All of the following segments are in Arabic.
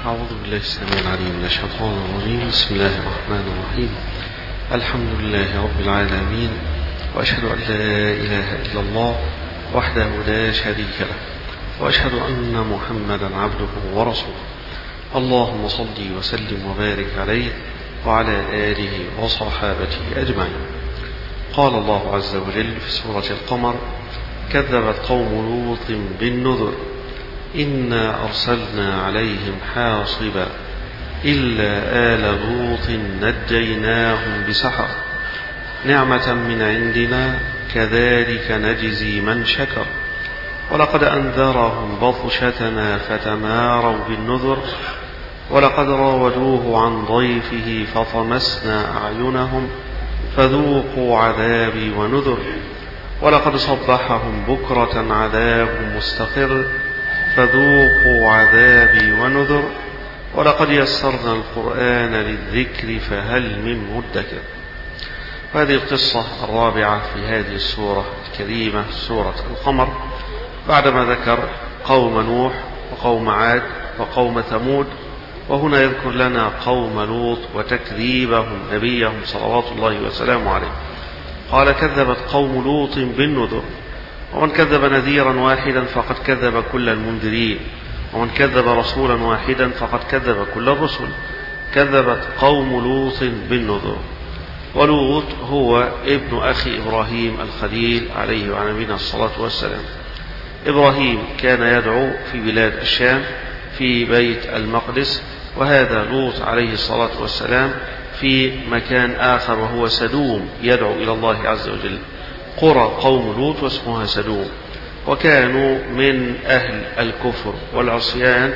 أعوذ بالله السميع العليم من الشيطان الرجيم. بسم الله الرحمن الرحيم. الحمد لله رب العالمين، وأشهد أن لا إله إلا الله وحده لا شريك له، وأشهد أن محمدا عبده ورسوله. اللهم صل وسلم وبارك عليه وعلى آله وصحابته أجمعين. قال الله عز وجل في سورة القمر: كذبت قوم لوط بالنذر إنا أرسلنا عليهم حاصبا إلا آل لوط نجيناهم بسحر نعمة من عندنا كذلك نجزي من شكر ولقد أنذرهم بطشتنا فتماروا بالنذر ولقد راودوه عن ضيفه فطمسنا أعينهم فذوقوا عذابي ونذر ولقد صبحهم بكرة عذاب مستقر فذوقوا عذابي ونذر ولقد يسرنا القرآن للذكر فهل من مدكر. هذه القصة الرابعة في هذه السورة الكريمة، سورة القمر، بعدما ذكر قوم نوح وقوم عاد وقوم ثمود، وهنا يذكر لنا قوم لوط وتكذيبهم نبيهم صلوات الله وسلامه عليه. قال: كذبت قوم لوط بالنذر، ومن كذب نذيرا واحدا فقد كذب كل المنذرين، ومن كذب رسولا واحدا فقد كذب كل الرسل. كذبت قوم لوط بالنذر. ولوط هو ابن أخي إبراهيم الخليل عليه وعلى نبينا الصلاة والسلام. إبراهيم كان يدعو في بلاد الشام في بيت المقدس، وهذا لوط عليه الصلاة والسلام في مكان آخر وهو سدوم يدعو إلى الله عز وجل. قرى قوم لوط واسمها سدوم، وكانوا من أهل الكفر والعصيان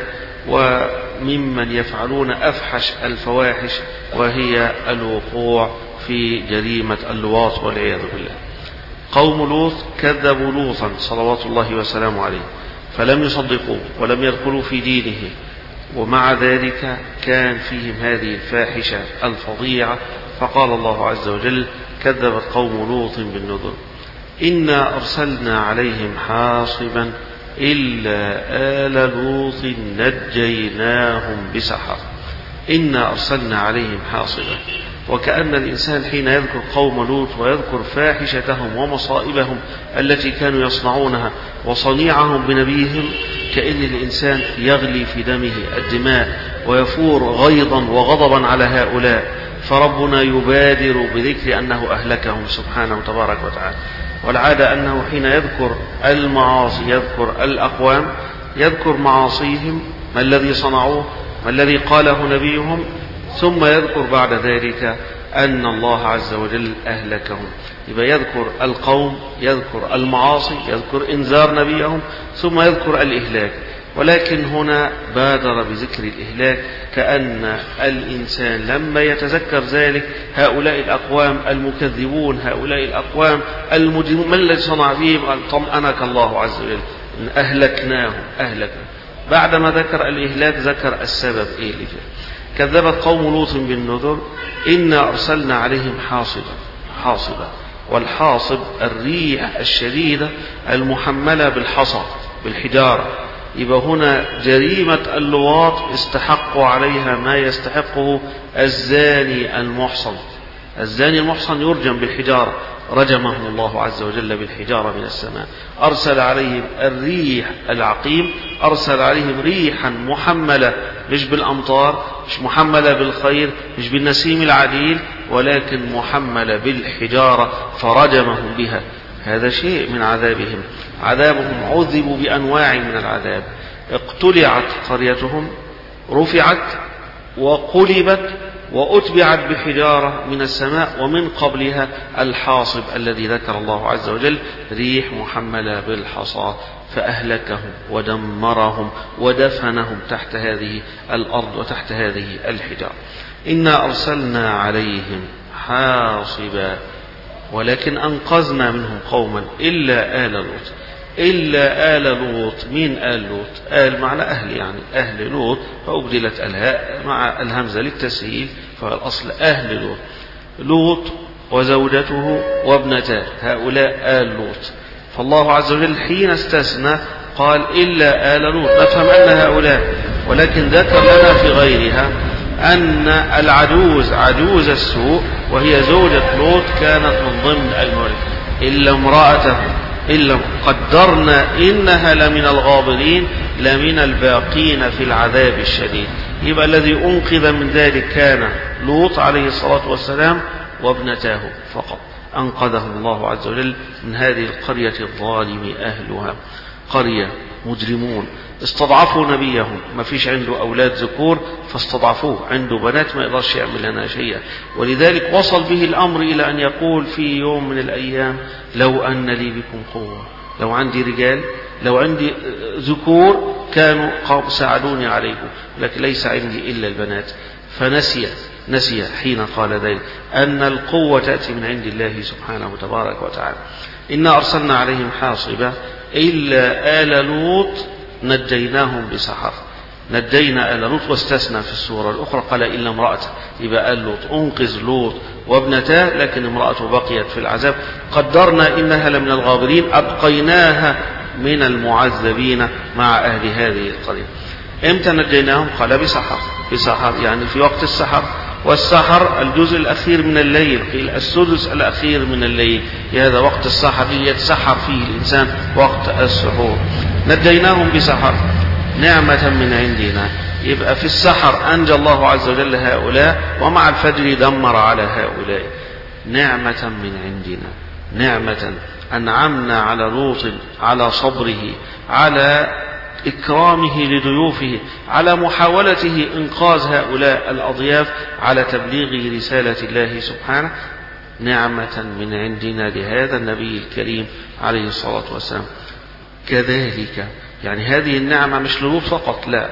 وممن يفعلون أفحش الفواحش، وهي الوقوع في جريمة اللواط والعياذ بالله. قوم لوط كذبوا لوطا صلوات الله وسلامه عليه فلم يصدقوه ولم يدخلوا في دينه، ومع ذلك كان فيهم هذه الفاحشة الفظيعة. فقال الله عز وجل: كذبت قوم لوط بالنذر إنا أرسلنا عليهم حاصبا إلا آل لوط نجيناهم بسحر. إنا أرسلنا عليهم حاصبا، وكأن الإنسان حين يذكر قوم لوط ويذكر فاحشتهم ومصائبهم التي كانوا يصنعونها وصنيعهم بنبيهم، كأن الإنسان يغلي في دمه الدماء ويفور غيظا وغضبا على هؤلاء، فربنا يبادر بذكر أنه أهلكهم سبحانه تبارك وتعالى. والعادة أنه حين يذكر المعاصي يذكر الأقوام، يذكر معاصيهم، ما الذي صنعوه، ما الذي قاله نبيهم، ثم يذكر بعد ذلك أن الله عز وجل أهلكهم. يبقى يذكر القوم، يذكر المعاصي، يذكر إنذار نبيهم، ثم يذكر الإهلاك. ولكن هنا بادر بذكر الإهلاك، كأن الإنسان لما يتذكر ذلك هؤلاء الأقوام المكذبون، هؤلاء الأقوام المجرمون، من الذي صنع بهم؟ طمأنك الله عز وجل، أهلكناهم. بعدما ذكر الإهلاك ذكر السبب إيه اللي فيه. كذبت قوم لوط بالنذر إنا أرسلنا عليهم حاصبا. والحاصب الريح الشديدة المحملة بالحصى بالحجارة. يبقى هنا جريمة اللواط استحقوا عليها ما يستحقه الزاني المحصن. الزاني المحصن يرجم بالحجارة، رجمهم الله عز وجل بالحجارة من السماء. أرسل عليهم الريح العقيم، أرسل عليهم ريحا محملة، مش بالأمطار، مش محملة بالخير، مش بالنسيم العديل، ولكن محملة بالحجارة فرجمهم بها. هذا شيء من عذابهم عذبوا بأنواع من العذاب. اقتلعت قريتهم، رفعت وقلبت وأتبعت بحجارة من السماء، ومن قبلها الحاصب الذي ذكر الله عز وجل، ريح محملة بالحصى، فأهلكهم ودمرهم ودفنهم تحت هذه الأرض وتحت هذه الحجارة. إنا أرسلنا عليهم حاصبا ولكن أنقذنا منهم قوما إلا آل لوط. إلا آل لوط. مين آل لوط؟ آل معنى أهل، يعني أهل لوط، فأبدلت الهاء مع الهمزة للتسهيل، فالأصل أهل لوط. لوط وزوجته وابنتاه، هؤلاء آل لوط. فالله عز وجل حين استثنى قال إلا آل لوط، نفهم أن هؤلاء ولكن ذكر لنا في غيرها أن العجوز عجوز السوء وهي زوجة لوط كانت من ضمن الملك إلا امرأته إلا قدرنا إنها لمن الغابرين لمن الباقين في العذاب الشديد. يبقى الذي أنقذ من ذلك كان لوط عليه الصلاة والسلام وابنتاه فقط، أنقذه الله عز وجل من هذه القرية الظالم أهلها، قرية مجرمون استضعفوا نبيهم، ما فيش عنده أولاد ذكور فاستضعفوه، عنده بنات ما يقدرش يعمل لنا شيئا، ولذلك وصل به الأمر إلى أن يقول في يوم من الأيام لو أن لي بكم قوة، لو عندي رجال، لو عندي ذكور كانوا ساعدوني عليكم، لكن ليس عندي إلا البنات. فنسي حين قال ذلك أن القوة تأتي من عند الله سبحانه وتبارك وتعالى. إنا أرسلنا عليهم حاصبا إلا آل لوط نجيناهم بسحر. نجينا آل لوط، واستثنى في السورة الأخرى قال إلا امرأته، يبقى آل لوط أنقذ لوط وابنتاه، لكن امرأته بقيت في العذاب. قدرنا إنها لمن الغابرين، أبقيناها من المعذبين مع أهل هذه القرية. امتى نجيناهم؟ قال بسحر يعني في وقت السحر، والسحر الجزء الأخير من الليل، قيل السدس الأخير من الليل، هذا وقت السحر يتسحر فيه الإنسان وقت السحور. نجيناهم بسحر نعمة من عندنا، يبقى في السحر أنجى الله عز وجل هؤلاء، ومع الفجر دمر على هؤلاء. نعمة من عندنا، نعمة أنعمنا على لوط على صبره، على إكرامه لضيوفه، على محاولته إنقاذ هؤلاء الأضياف، على تبليغ رسالة الله سبحانه. نعمة من عندنا لهذا النبي الكريم عليه الصلاة والسلام. كذلك يعني هذه النعمة مش للوط فقط، لا،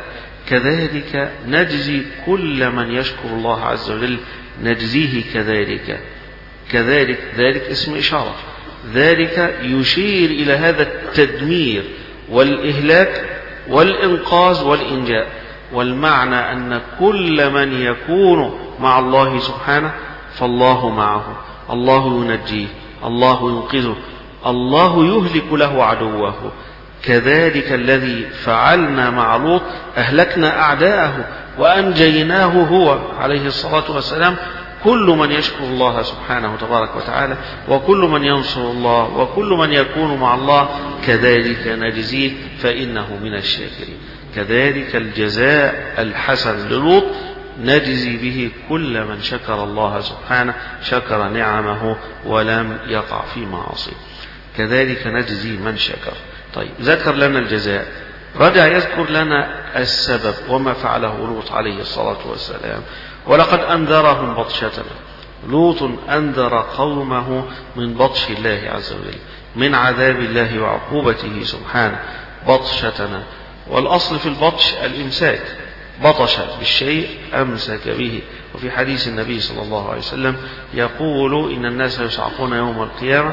كذلك نجزي كل من يشكر الله عز وجل، نجزيه كذلك. كذلك ذلك اسم إشارة، ذلك يشير إلى هذا التدمير والإهلاك والإنقاذ والإنجاء، والمعنى أن كل من يكون مع الله سبحانه فالله معه، الله ينجيه، الله ينقذه، الله يهلك له عدوه. كذلك الذي فعلنا مع لوط، أهلكنا أعداءه وأنجيناه هو عليه الصلاة والسلام. كل من يشكر الله سبحانه تبارك وتعالى، وكل من ينصر الله، وكل من يكون مع الله كذلك نجزيه فإنه من الشاكرين. كذلك الجزاء الحسن للوط نجزي به كل من شكر الله سبحانه، شكر نعمه ولم يقع في معاصيه. كذلك نجزي من شكر. طيب، ذكر لنا الجزاء، رجع يذكر لنا السبب وما فعله لوط عليه الصلاة والسلام. ولقد أنذرهم بطشتنا، لوط أنذر قومه من بطش الله عز وجل، من عذاب الله وعقوبته سبحانه. بطشتنا، والأصل في البطش الإمساك، بطش بالشيء أمسك به. وفي حديث النبي صلى الله عليه وسلم يقول إن الناس يصعقون يوم القيامة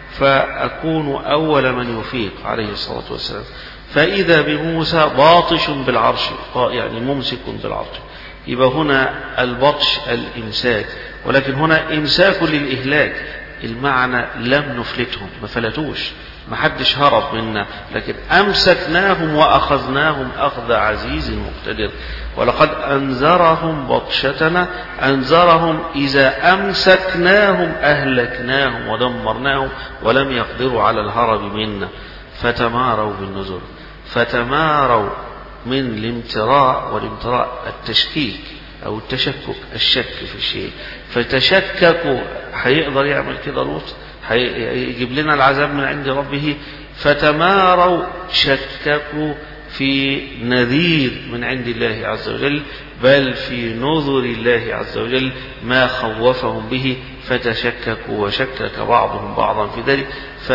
فأكون أول من يفيق عليه الصلاة والسلام، فإذا بموسى باطش بالعرش، يعني ممسك بالعرش. يبقى هنا البطش الإمساك، ولكن هنا إمساك للإهلاك، المعنى لم نفلتهم، ما فلتوش، ما حدش هرب منا، لكن أمسكناهم وأخذناهم أخذ عزيز مقتدر. ولقد أنذرهم بطشتنا، أنذرهم إذا أمسكناهم أهلكناهم ودمرناهم ولم يقدروا على الهرب منا. فتماروا بالنذر، فتماروا من الامتراء، والامتراء التشكيك أو التشكك، الشك في الشيء، فتشككوا. هيقدر يعمل كده لوط؟ هيجيب لنا العذاب من عند ربه؟ فتماروا، شككوا في نذير من عند الله عز وجل، بل في نذر الله عز وجل ما خوفهم به، فتشككوا وشكك بعضهم بعضا في ذلك،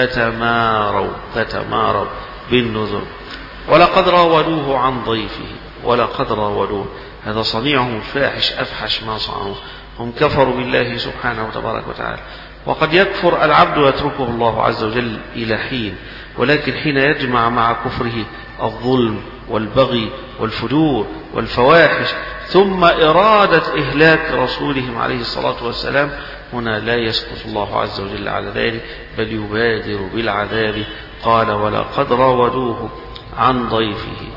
فتماروا بالنذر. ولقد راودوه عن ضيفه، ولقد راودوه، هذا صنيعهم الفاحش أفحش ما صنعوه، هم كفروا بالله سبحانه وتبارك وتعالى. وقد يكفر العبد ويتركه الله عز وجل إلى حين، ولكن حين يجمع مع كفره الظلم والبغي والفجور والفواحش، ثم إرادة إهلاك رسولهم عليه الصلاة والسلام، هنا لا يسكت الله عز وجل على ذلك، بل يبادر بالعذاب. قال ولقد راودوه عن ضيفه.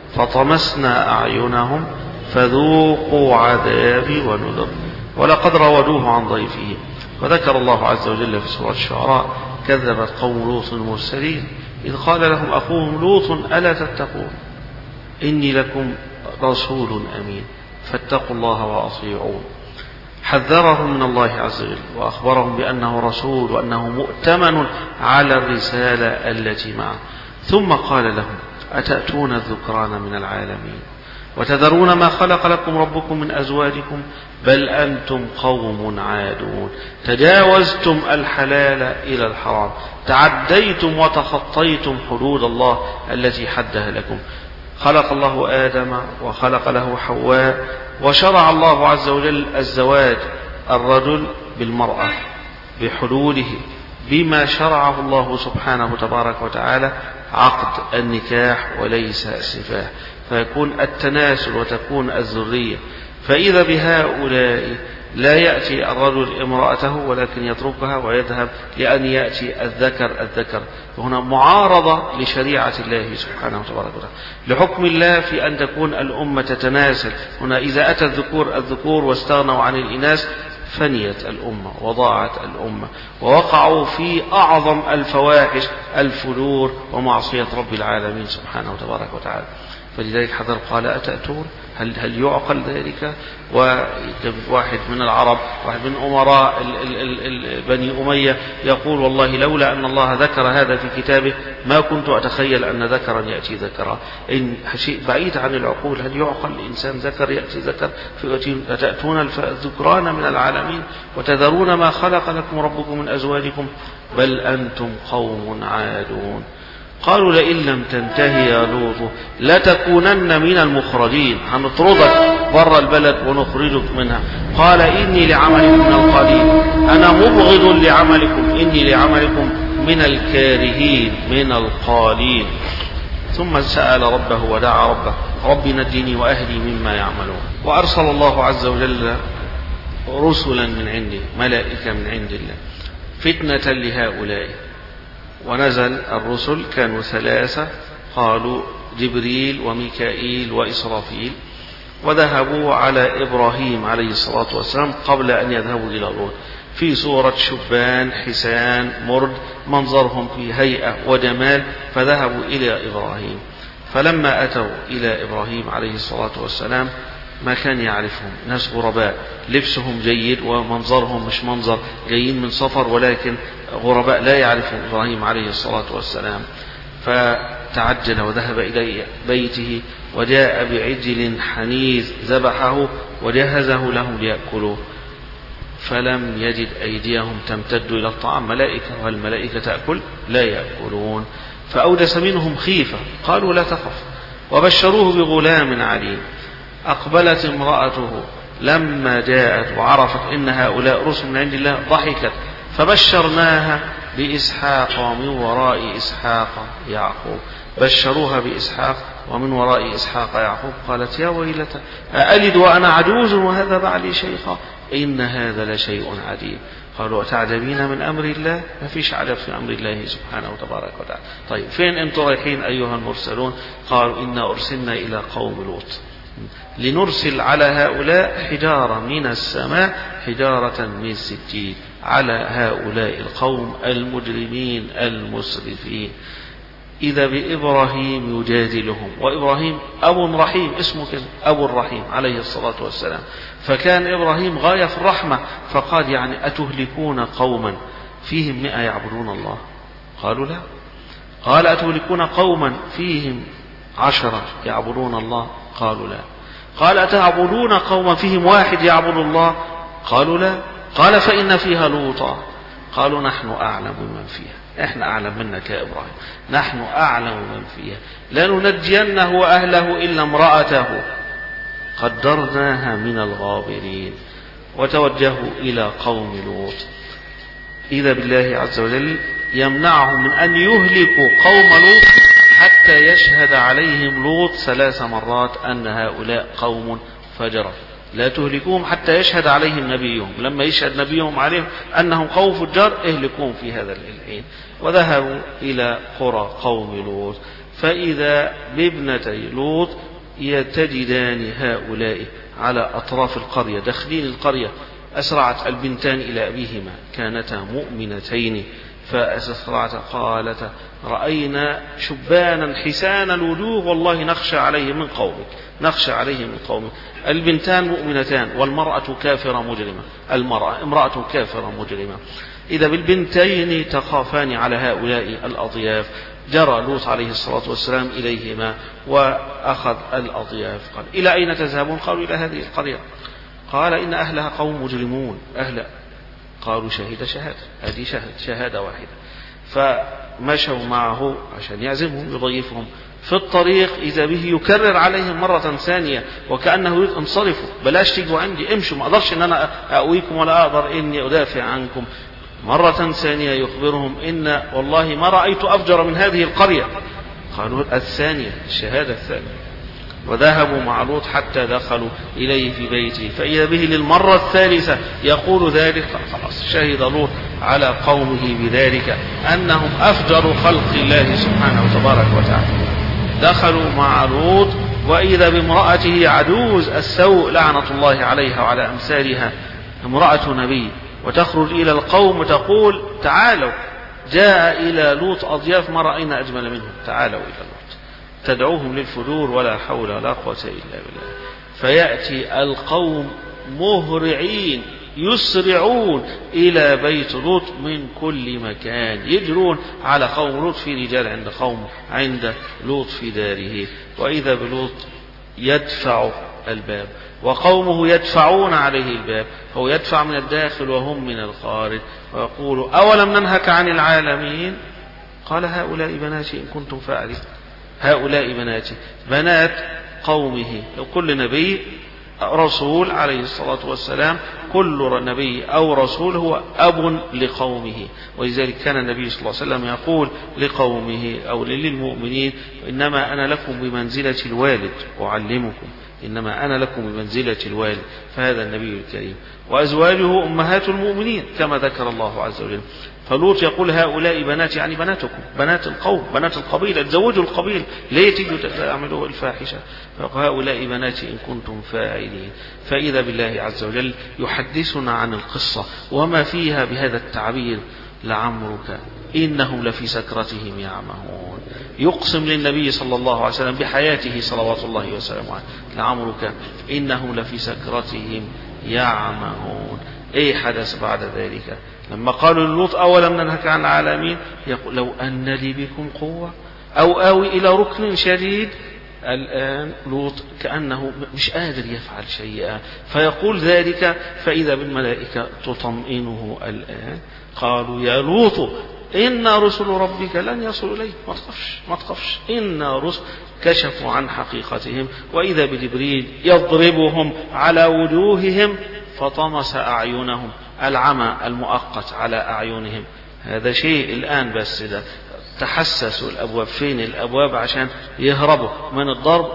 فطمسنا أعينهم فذوقوا عذابي ونذر ولقد راودوه عن ضيفه. وذكر الله عز وجل في سورة الشعراء كذبت قوم لوط المرسلين إذ قال لهم أخوهم لوط ألا تتقون إني لكم رسول أمين فاتقوا الله وأطيعون. حذرهم من الله عز وجل وأخبرهم بأنه رسول وأنه مؤتمن على الرسالة التي معه، ثم قال لهم أتأتون الذكران من العالمين وتذرون ما خلق لكم ربكم من أزواجكم بل أنتم قوم عادون. تجاوزتم الحلال إلى الحرام، تعديتم وتخطيتم حدود الله التي حدها لكم. خلق الله آدم وخلق له حواء، وشرع الله عز وجل الزواج الرجل بالمرأة بحدوده بما شرعه الله سبحانه تبارك وتعالى عقد النكاح وليس سفاح، فيكون التناسل وتكون الذرية. فإذا بهؤلاء لا يأتي الرجل امرأته ولكن يتركها ويذهب لأن يأتي الذكر، وهنا معارضة لشريعة الله سبحانه وتبارك وتعالى لحكم الله في أن تكون الأمة تتناسل. هنا إذا أتى الذكور واستغنوا عن الإناث فنيت الأمة وضاعت الأمة ووقعوا في أعظم الفواحش الفجور ومعصية رب العالمين سبحانه وتبارك وتعالى. فلذلك حذر قال أتأتون، هل يعقل ذلك؟ وواحد من العرب، واحد من أمراء بني أمية يقول والله لولا أن الله ذكر هذا في كتابه ما كنت أتخيل أن ذكرا يأتي ذكرا. إن شيء بعيد عن العقول، هل يعقل الإنسان ذكر يأتي ذكر؟ أتأتون الذكران من العالمين وتذرون ما خلق لكم ربكم من أزواجكم بل أنتم قوم عادون. قالوا لئن لم تنتهي يا لوط لتكونن من المخرجين، هنطردك بره البلد ونخرجك منها. قال إني لعملكم من القالين، أنا مبغض لعملكم إني لعملكم من الكارهين من القالين. ثم سأل ربه ودعا ربه رب نجني وأهلي مما يعملون. وأرسل الله عز وجل رسلا من عنده، ملائكة من عند الله فتنة لهؤلاء. ونزل الرسل كانوا 3، قالوا جبريل وميكائيل وإسرافيل، وذهبوا على إبراهيم عليه الصلاة والسلام قبل أن يذهبوا إلى لوط في صورة شبان حسان مرد، منظرهم في هيئة وجمال، فذهبوا إلى إبراهيم. فلما أتوا إلى إبراهيم عليه الصلاة والسلام ما كان يعرفهم، ناس غرباء، لبسهم جيد ومنظرهم مش منظر جايين من سفر ولكن غرباء لا يعرفهم إبراهيم عليه الصلاة والسلام. فتعجل وذهب إلى بيته وجاء بعجل حنيذ ذبحه وجهزه لهم ليأكلوه، فلم يجد أيديهم تمتد إلى الطعام، ملائكة والملائكة تأكل لا يأكلون. فأوجس منهم خيفة، قالوا لا تخف، وبشروه بغلام عليم. أقبلت امرأته لما جاءت وعرفت إن هؤلاء رسل من عند الله ضحكت، فبشرناها بإسحاق ومن وراء إسحاق يعقوب. بشروها بإسحاق ومن وراء إسحاق يعقوب. قالت يا ويلتى أألد وأنا عجوز وهذا بعلي شيخا إن هذا لشيء عجيب. قالوا أتعجبين من أمر الله؟ ما فيش عجب في أمر الله سبحانه وتبارك وتعالى. طيب فين أنتم رايحين أيها المرسلون؟ قالوا إنا أرسلنا إلى قوم لوط لنرسل على هؤلاء حجارة من السماء، حجارة من سجيل على هؤلاء القوم المجرمين المسرفين. إذا بإبراهيم يجادلهم، وإبراهيم أب رحيم، اسمه كده أبو الرحيم عليه الصلاة والسلام. فكان إبراهيم غاية في الرحمة، فقال يعني أتهلكون قوما فيهم 100 يعبدون الله؟ قالوا لا. قال أتهلكون قوما فيهم 10 يعبدون الله؟ قالوا لا. قال أتعبدون قوما فيهم 1 يعبد الله؟ قالوا لا. قال فإن فيها لوطا. قالوا نحن أعلم من فيها، احنا أعلم منك يا إبراهيم، نحن أعلم من فيها، لننجينه وأهله إلا امرأته قدرناها من الغابرين. وتوجهوا إلى قوم لوط. إذا بالله عز وجل يمنعهم من أن يهلكوا قوم لوط حتى يشهد عليهم لوط 3 مرات أن هؤلاء قوم فجرة. لا تهلكوهم حتى يشهد عليهم نبيهم، لما يشهد نبيهم عليهم أنهم قوم فجار اهلكوهم في هذا الحين. وذهبوا إلى قرى قوم لوط فإذا بابنتي لوط يتجدان هؤلاء على أطراف القرية داخلين القرية. أسرعت البنتان إلى أبيهما، كانتا مؤمنتين، فأسرعت قالتا رأينا شبانا حسان الوجوه والله نخشى عليه من قومك، نخشى عليه من قومك. البنتان مؤمنتان والمرأة كافرة مجرمة، المرأة امرأة كافرة مجرمة. إذا بالبنتين تخافان على هؤلاء الأضياف، جرى لوط عليه الصلاة والسلام إليهما وأخذ الأضياف. قال إلى أين تذهبون؟ قالوا إلى هذه القرية. قال إن أهلها قوم مجرمون. أهل قالوا شهادة، هذه شهادة واحدة. فمشوا معه عشان يعزمهم يضيفهم. في الطريق إذا به يكرر عليهم مرة ثانية وكأنه يريد انصرفوا، بلاش تيجوا عندي، امشوا، ما أقدرش أن أنا أأويكم ولا أقدر إني أدافع عنكم. مرة ثانية يخبرهم إن والله ما رأيت أفجر من هذه القرية. قالوا الثانية، الشهادة الثانية. وذهبوا مع لوط حتى دخلوا إليه في بيته، فإذا به للمرة الثالثة يقول ذلك. خلاص شهد لوط على قومه بذلك أنهم أفجر خلق الله سبحانه وتبارك وتعالى. دخلوا مع لوط وإذا بامرأته عجوز السوء لعنة الله عليها وعلى أمثالها، امرأة نبي، وتخرج إلى القوم وتقول تعالوا، جاء إلى لوط أضياف ما رأينا أجمل منهم، تعالوا إلى لوط. تدعوهم للفجور ولا حول ولا قوة إلا بالله. فيأتي القوم مهرعين يسرعون إلى بيت لوط من كل مكان، يجرون على قوم لوط، في رجال عند قوم عند لوط في داره. وإذا بلوط يدفع الباب وقومه يدفعون عليه الباب، هو يدفع من الداخل وهم من الخارج، ويقول أولم ننهك عن العالمين؟ قال هؤلاء بناتي إن كنتم فاعلين. هؤلاء بناتي، بنات قومه. كل نبي رسول عليه الصلاة والسلام، كل نبي أو رسول هو أب لقومه، ولذلك كان النبي صلى الله عليه وسلم يقول لقومه أو للمؤمنين إنما أنا لكم بمنزلة الوالد أعلمكم، إنما أنا لكم بمنزلة الوالد. فهذا النبي الكريم. وأزواجه أمهات المؤمنين كما ذكر الله عز وجل. فلوط يقول هؤلاء بنات، يعني بناتكم، بنات القوم، بنات القبيلة، تزوجوا القبيل، ليه تيجوا تعملوا الفاحشة؟ فيقول هؤلاء بناتي إن كنتم فاعلين. فإذا بالله عز وجل يحدثنا عن القصة وما فيها بهذا التعبير: لعمرك إنهم لفي سكرتهم يعمهون. يقسم للنبي صلى الله عليه وسلم بحياته صلوات الله وسلامه عليه: لعمرك إنهم لفي سكرتهم يعمهون. إيه حدث بعد ذلك؟ لما قالوا للوط أولم ننهك عن العالمين، يقول لو أن لي بكم قوة أو آوي إلى ركن شديد. الآن لوط كأنه مش قادر يفعل شيئا، فيقول ذلك، فإذا بالملائكة تطمئنه الآن. قالوا يا لوط إن رسل ربك لن يصلوا إليك، ما تخافش إن رسل. كشفوا عن حقيقتهم، وإذا بجبريل يضربهم على وجوههم فطمس أعينهم، العمى المؤقت على أعينهم. هذا شيء الآن، بس ده تحسسوا الأبواب، فين الأبواب عشان يهربوا من الضرب،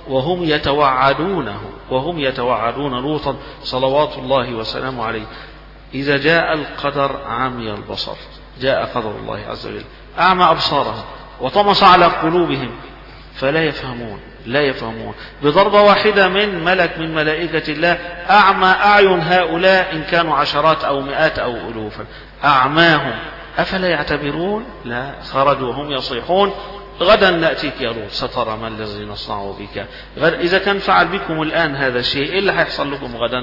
وهم يتوعدون لوطا صلوات الله وسلامه عليه. إذا جاء القدر عمي البصر، جاء قدر الله عز وجل أعمى أبصارهم وطمس على قلوبهم، فلا يفهمون. بضربة واحدة من ملك من ملائكة الله أعمى أعين هؤلاء، إن كانوا عشرات أو مئات أو ألوفا، أعماهم. أفلا يعتبرون؟ لا، خرجوا وهم يصيحون: غدا نأتيك يا لوط سترى ما الذي نصنع بك. إذا كان فعل بكم الآن هذا الشيء، إيه اللي هيحصل لكم غدا؟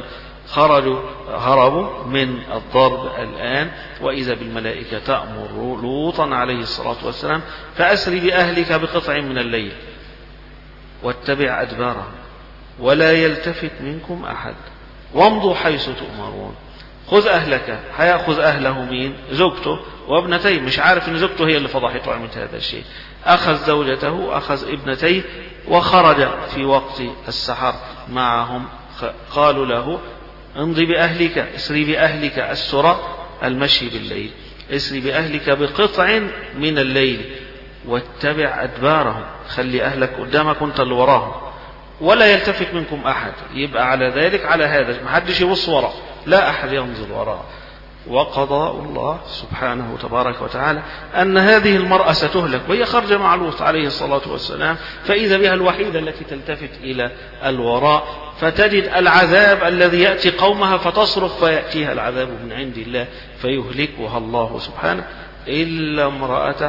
هربوا من الضرب الآن. وإذا بالملائكة تأمر لوطا عليه الصلاة والسلام: فأسري بأهلك بقطع من الليل واتبع أدبارهم ولا يلتفت منكم أحد وامضوا حيث تؤمرون. خذ أهلك. هيأخذ أهله مين؟ زوجته وابنتيه. مش عارف أن زوجته هي اللي فضحته وعملت هذا الشيء. أخذ زوجته، أخذ ابنتيه، وخرج في وقت السحر معهم. قالوا له: امضي بأهلك، اسري بأهلك. السرى المشي بالليل. اسري بأهلك بقطع من الليل واتبع أدبارهم، خلي أهلك قدامك وانت اللي وراهم، ولا يلتفت منكم أحد. يبقى على ذلك، على هذا، ما حدش يبص وراء، لا أحد ينظر وراء. وقضاء الله سبحانه تبارك وتعالى أن هذه المرأة ستهلك، وهي خرج مع لوط عليه الصلاة والسلام، فإذا بها الوحيدة التي تلتفت إلى الوراء، فتجد العذاب الذي يأتي قومها فتصرخ فيأتيها العذاب من عند الله فيهلكها الله سبحانه إلا امرأته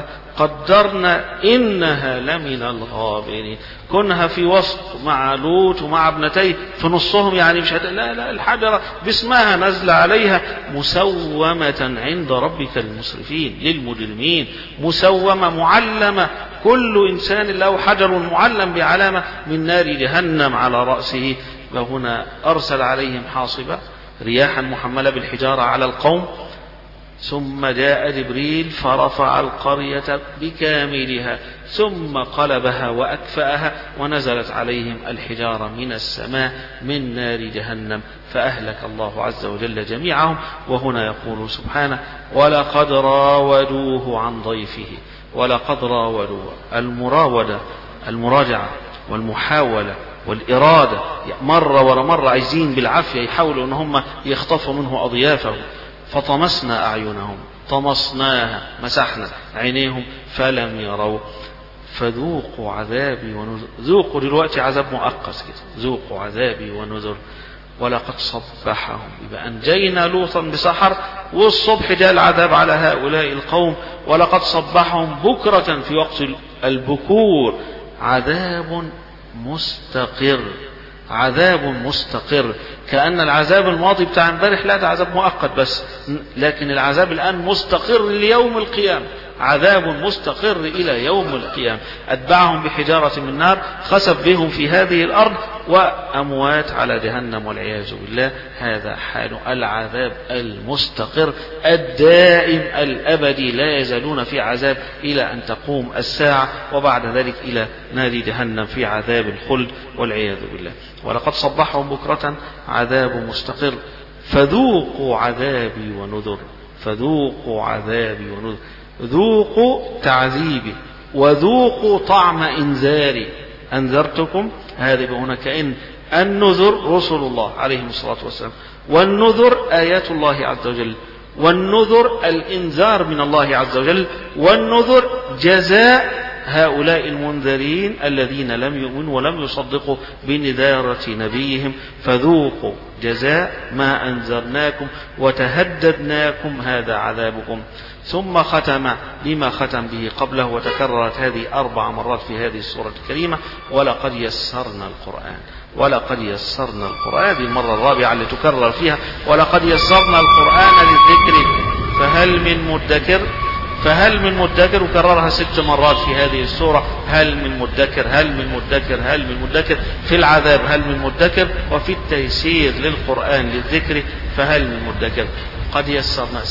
قدرنا إنها لمن الغابرين. كونها في وسط مع لوط ومع ابنتيه في نصهم، يعني مش لا الحجرة باسمها نزل عليها مسومة عند ربك المسرفين للمجرمين، مسومة معلمة، كل إنسان له حجر معلم بعلامة من نار جهنم على رأسه. وهنا أرسل عليهم حاصبة رياحا محملة بالحجارة على القوم، ثم جاء جبريل فرفع القرية بكاملها ثم قلبها وأكفأها، ونزلت عليهم الحجارة من السماء من نار جهنم فأهلك الله عز وجل جميعهم. وهنا يقول سبحانه ولقد راودوه عن ضيفه. ولقد راودوه، المراودة المراجعة والمحاولة والإرادة، مرة ورا مرة عايزين بالعافية يحاولوا أن هم يخطفوا منه أضيافه. فطمسنا أعينهم، طمسناها، مسحنا عينيهم فلم يروا فذوقوا عذابي ونذر. ذوقوا دلوقتي عذاب مؤقت كده، ذوقوا عذابي ونذر. ولقد صبحهم، يبقى أنجينا لوطا بسحر والصبح جاء العذاب على هؤلاء القوم. ولقد صبحهم بكرة في وقت البكور عذاب مستقر، عذاب مستقر. كأن العذاب الماضي بتاع امبارح لا، ده عذاب مؤقت بس، لكن العذاب الآن مستقر ليوم القيامة، عذاب مستقر إلى يوم القيامة. أتبعهم بحجارة من نار خسف بهم في هذه الأرض وأموات على جهنم والعياذ بالله. هذا حال العذاب المستقر الدائم الأبدي، لا يزالون في عذاب إلى أن تقوم الساعة، وبعد ذلك إلى نار جهنم في عذاب الخلد والعياذ بالله. ولقد صبحهم بكرة عذاب مستقر فذوقوا عذابي ونذر. فذوقوا عذابي ونذر، ذوقوا تعذيبي وذوقوا طعم إنذاري. أنذرتكم، هذه هنا كأن النذر رسل الله عليهم الصلاة والسلام، والنذر آيات الله عز وجل، والنذر الإنذار من الله عز وجل، والنذر جزاء هؤلاء المنذرين الذين لم يؤمنوا ولم يصدقوا بنذارة نبيهم. فذوقوا جزاء ما أنذرناكم وتهددناكم هذا عذابكم. ثم ختم بما ختم به قبله، وتكررت هذه 4 مرات في هذه السورة الكريمة: ولقد يسرنا القرآن. ولقد يسرنا القرآن، هذه المرة الرابعة اللي تكرر فيها ولقد يسرنا القرآن للذكر فهل من مدكر. فهل من مدكر، وكررها 6 مرات في هذه السورة: هل من مدكر، هل من مدكر، هل من مدكر. في العذاب هل من مدكر، وفي التيسير للقرآن للذكر فهل من مدكر. قد يسرنا،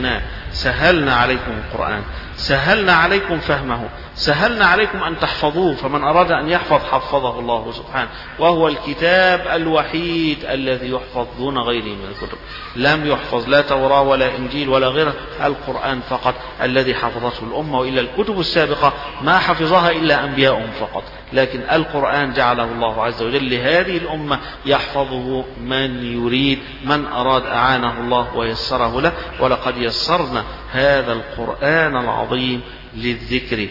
سهلنا عليكم القرآن، سهلنا عليكم فهمه، سهلنا عليكم أن تحفظوه. فمن أراد أن يحفظ حفظه الله سبحانه، وهو الكتاب الوحيد الذي يحفظ دون غيره من الكتب. لم يحفظ لا توراة ولا إنجيل ولا غيره، القرآن فقط الذي حفظته الأمة، وإلا الكتب السابقة ما حفظها إلا أنبياءهم فقط، لكن القرآن جعله الله عز وجل لهذه الأمة يحفظه من يريد، من أراد أعانه الله ويسره له. ولقد يسرنا هذا القرآن العظيم للذكر،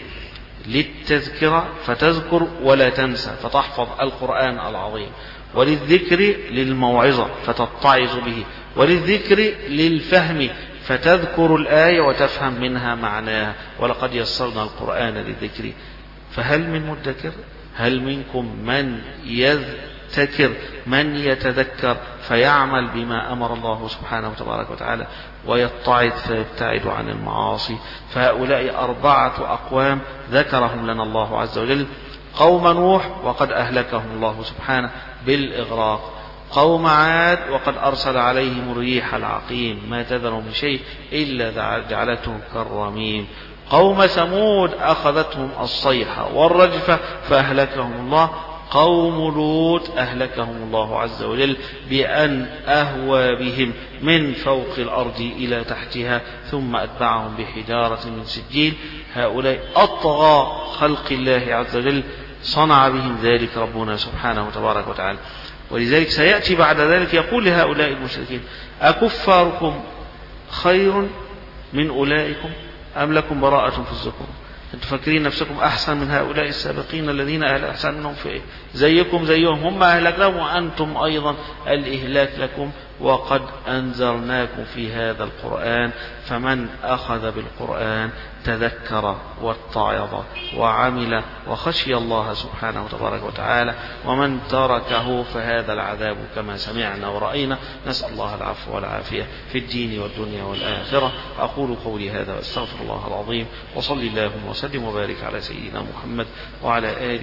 للتذكرة فتذكر ولا تنسى فتحفظ القرآن العظيم، وللذكر للموعظة فتتعظ به، وللذكر للفهم فتذكر الآية وتفهم منها معناها. ولقد يسرنا القرآن للذكر فهل من مدكر. هل منكم من يذكر، من يتذكر فيعمل بما أمر الله سبحانه وتبارك وتعالى ويتعظ فيبتعد عن المعاصي. فهؤلاء 4 أقوام ذكرهم لنا الله عز وجل: قوم نوح وقد أهلكهم الله سبحانه بالإغراق، قوم عاد وقد أرسل عليهم الريح العقيم ما تذر من شيء إلا جعلته كالرميم، قوم ثمود أخذتهم الصيحة والرجفة فأهلكهم الله، قوم لوط أهلكهم الله عز وجل بأن أهوى بهم من فوق الأرض إلى تحتها ثم أتبعهم بحجارة من سجيل. هؤلاء أطغى خلق الله عز وجل صنع بهم ذلك ربنا سبحانه وتبارك وتعالى. ولذلك سيأتي بعد ذلك يقول لهؤلاء المشركين: أكفاركم خير من أولئكم أم لكم براءة في الزبر؟ أنتم فاكرين نفسكم أحسن من هؤلاء السابقين الذين أحسن منهم في إيه؟ زيكم زيهم، هم أهلكناهم وأنتم أيضا الإهلاك لكم. وقد أنذرناكم في هذا القرآن، فمن أخذ بالقرآن تذكر واتعظ وعمل وخشي الله سبحانه وتبارك وتعالى، ومن تركه فهذا العذاب كما سمعنا ورأينا. نسأل الله العفو والعافية في الدين والدنيا والآخرة. أقول قولي هذا واستغفر الله العظيم، وصلي اللهم وسلم وبارك على سيدنا محمد وعلى آله